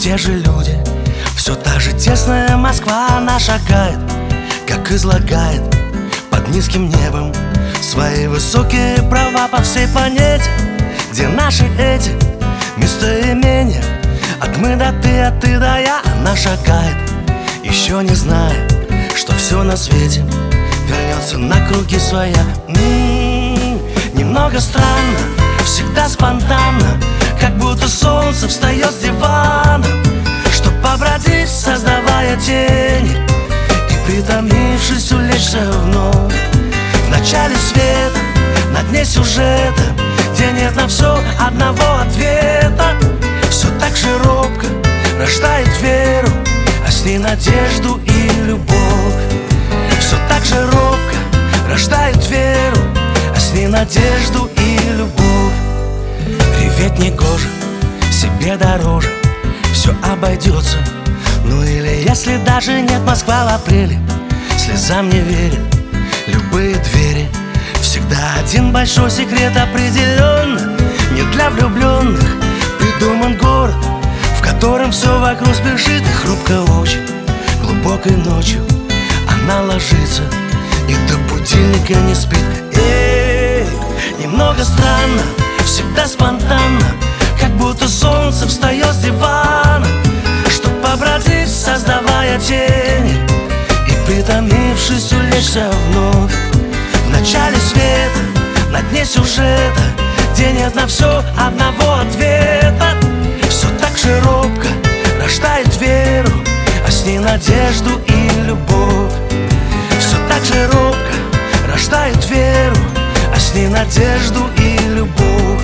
те же люди, все та же тесная Москва. Она шагает, как излагает под низким небом свои высокие права по всей планете, где наши эти местоимения. От мы до ты, от ты до я. Она шагает, еще не зная, что все на свете вернется на круги своя. Немного странно, всегда спонтанно, как будто солнце встает с дивана, чтоб побродить, создавая тени, и, притомившись, улечься вновь. В начале света, на дне сюжета, где нет на все одного ответа, все так же робко рождает веру, а с ней надежду и любовь. Все так же робко рождает веру, а с ней надежду и любовь. Реветь негоже, себе дороже, все обойдется. Ну или если даже нет Москва в апреле, слезам не верит любые двери. Всегда один большой секрет определенно не для влюбленных придуман город, в котором все вокруг спешит и хрупко очень. Глубокой ночью она ложится и до будильника не спит. Немного странно, всегда спонтанно, как будто солнце встает с дивана, чтоб побродить, создавая тени, и, притомившись, улечься вновь. В начале света, на дне сюжета, где нет на все одного ответа, все так же робко рождает веру, а с ней надежду и любовь. Все так же робко рождает веру, а с ней надежду и любовь.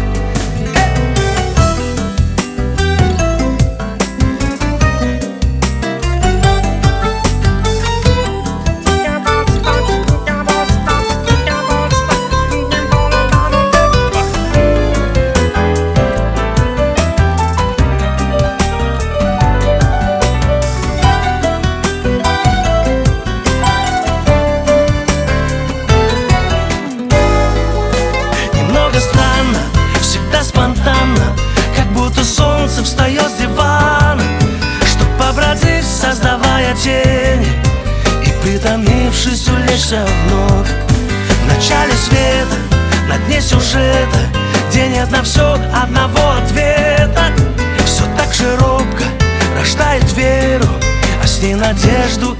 Странно, всегда спонтанно, как будто солнце встает с дивана, чтоб побродить, создавая тени, и, притомившись, улечься вновь. В начале света, на дне сюжета, где нет на все одного ответа, все так же робко рождает веру, а с ней надежду